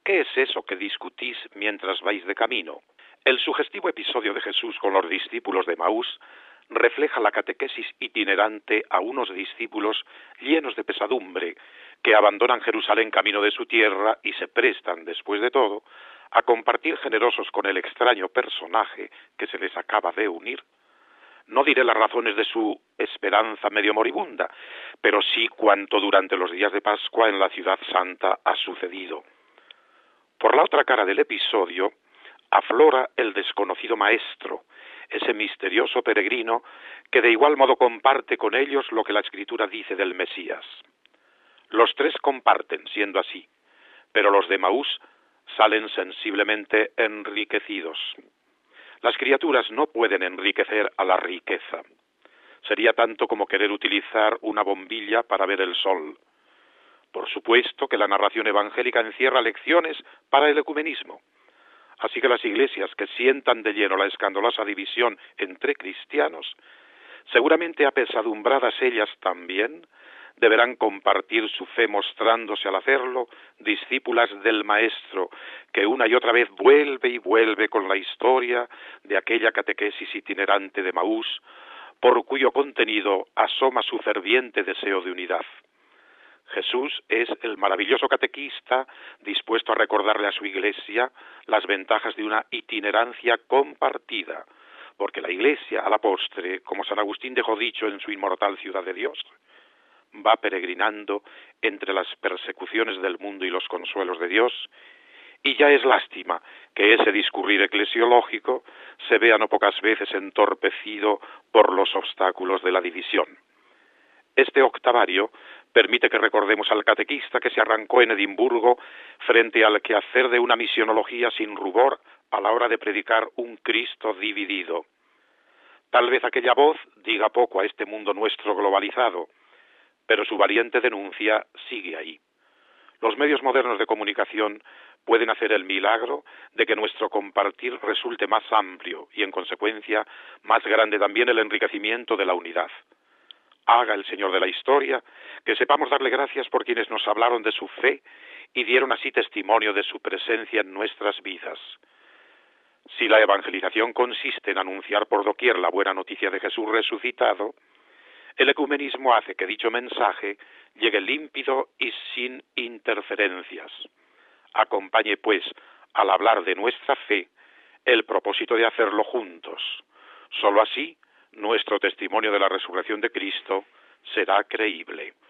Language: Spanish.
¿qué es eso que discutís mientras vais de camino? El sugestivo episodio de Jesús con los discípulos de Emaús refleja la catequesis itinerante a unos discípulos llenos de pesadumbre, que abandonan Jerusalén camino de su tierra y se prestan, después de todo, a compartir generosos con el extraño personaje que se les acaba de unir. No diré las razones de su esperanza medio moribunda, pero sí cuanto durante los días de Pascua en la ciudad santa ha sucedido. Por la otra cara del episodio aflora el desconocido maestro, ese misterioso peregrino que de igual modo comparte con ellos lo que la Escritura dice del Mesías. Los tres comparten, siendo así, pero los de Emaús salen sensiblemente enriquecidos. Las criaturas no pueden enriquecer a la riqueza. Sería tanto como querer utilizar una bombilla para ver el sol. Por supuesto que la narración evangélica encierra lecciones para el ecumenismo. Así que las iglesias que sientan de lleno la escandalosa división entre cristianos, seguramente apesadumbradas ellas también, deberán compartir su fe mostrándose al hacerlo discípulas del Maestro, que una y otra vez vuelve y vuelve con la historia de aquella catequesis itinerante de Emaús, por cuyo contenido asoma su ferviente deseo de unidad. Jesús es el maravilloso catequista dispuesto a recordarle a su iglesia las ventajas de una itinerancia compartida, porque la iglesia, a la postre, como San Agustín dejó dicho en su inmortal Ciudad de Dios, va peregrinando entre las persecuciones del mundo y los consuelos de Dios, y ya es lástima que ese discurrir eclesiológico se vea no pocas veces entorpecido por los obstáculos de la división. Este octavario permite que recordemos al catequista que se arrancó en Edimburgo frente al quehacer de una misionología sin rubor a la hora de predicar un Cristo dividido. Tal vez aquella voz diga poco a este mundo nuestro globalizado, pero su valiente denuncia sigue ahí. Los medios modernos de comunicación pueden hacer el milagro de que nuestro compartir resulte más amplio y, en consecuencia, más grande también el enriquecimiento de la unidad. Haga el Señor de la historia que sepamos darle gracias por quienes nos hablaron de su fe y dieron así testimonio de su presencia en nuestras vidas. Si la evangelización consiste en anunciar por doquier la buena noticia de Jesús resucitado, el ecumenismo hace que dicho mensaje llegue límpido y sin interferencias. Acompañe, pues, al hablar de nuestra fe, el propósito de hacerlo juntos. Solo así, nuestro testimonio de la resurrección de Cristo será creíble.